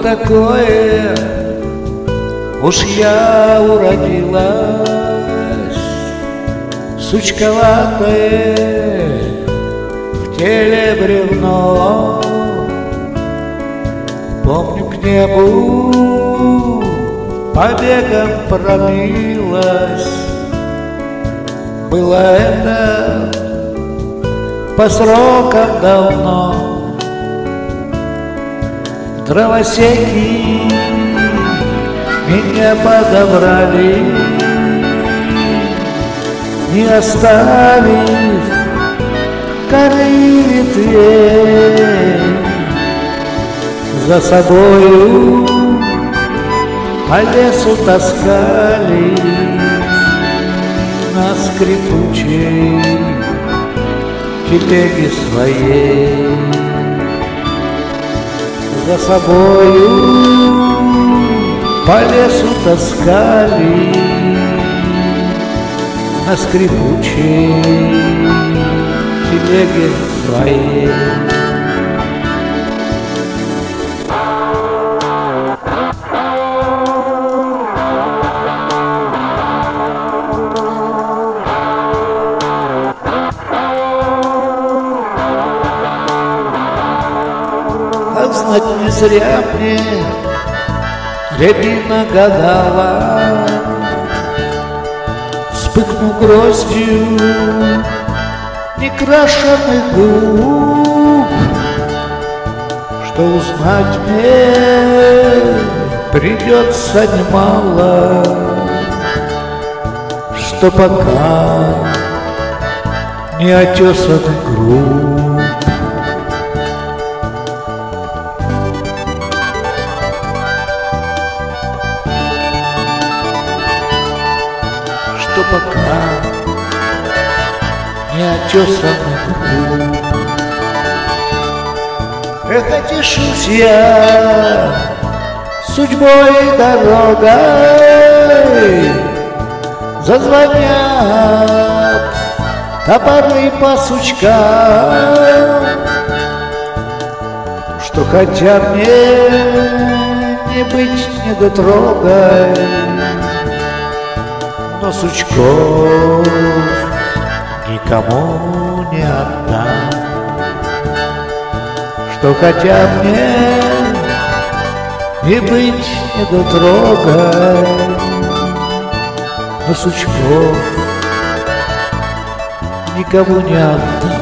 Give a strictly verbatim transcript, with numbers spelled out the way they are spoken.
такое, уж я уродилась, сучковатое в теле бревно. Помню, к небу побегом пронылась. Было это по срокам давно. Дровосеки меня подобрали, не оставив коры ветвей. За собою по лесу таскали на скрипучей телеге своей. За собою по лесу таскали на скрипучей телеге своей. А знать не зря мне рябина гадала, вспыхнув гроздью некрашенных губ, что узнать мне придется немало, что пока не отесанный груб. Что пока не отесанный груб. Эх, отешусь я судьбой и дорогой, зазвонят топоры по сучкам, что хотя мне не быть недотрогой, но сучков никому не отдам. Что хотя мне не быть недотрогой, но сучков никому не отдам.